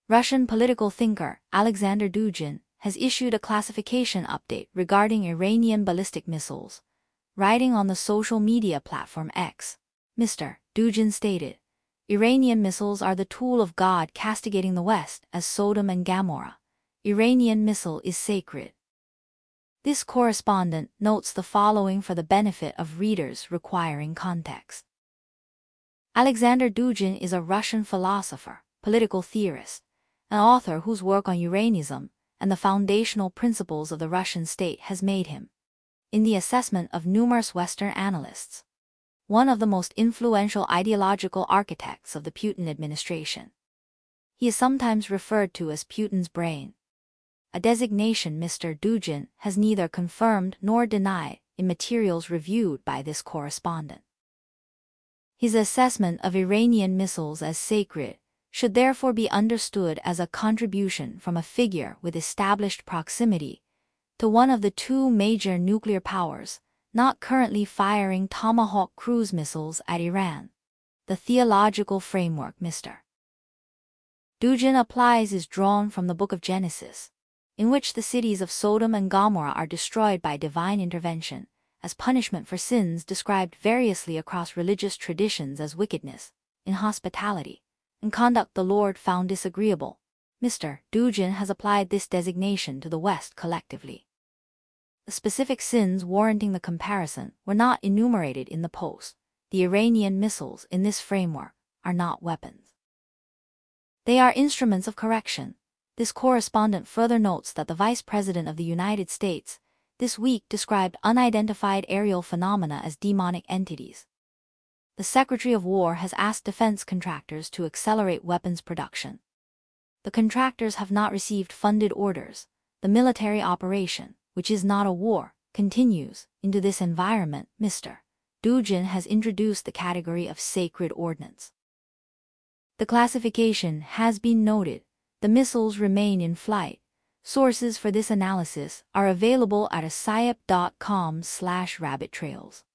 Russian political thinker Alexander Dugin has issued a classification update regarding Iranian ballistic missiles. Writing on the social media platform X, Mr. Dugin stated, "Iranian missiles are the tool of God castigating the West as Sodom and Gomorrah. Iranian missile is sacred." This correspondent notes the following for the benefit of readers requiring context. Alexander Dugin is a Russian philosopher, political theorist, an author whose work on Uranism and the foundational principles of the Russian state has made him, in the assessment of numerous Western analysts, one of the most influential ideological architects of the Putin administration. He is sometimes referred to as Putin's brain, a designation Mr. Dugin has neither confirmed nor denied in materials reviewed by this correspondent. His assessment of Iranian missiles as sacred should therefore be understood as a contribution from a figure with established proximity to one of the two major nuclear powers, not currently firing Tomahawk cruise missiles at Iran. The theological framework Mr. Dugin applies is drawn from the Book of Genesis, in which the cities of Sodom and Gomorrah are destroyed by divine intervention, as punishment for sins described variously across religious traditions as wickedness, inhospitality, and conduct the Lord found disagreeable. Mr. Dugin has applied this designation to the West collectively. The specific sins warranting the comparison were not enumerated in the post. The Iranian missiles in this framework are not weapons. They are instruments of correction. This correspondent further notes that the Vice President of the United States this week described unidentified aerial phenomena as demonic entities. The Secretary of War has asked defense contractors to accelerate weapons production. The contractors have not received funded orders. The military operation, which is not a war, continues. Into this environment, Mr. Dugin has introduced the category of sacred ordnance. The classification has been noted. The missiles remain in flight. Sources for this analysis are available at asyop.com/rabbittrails.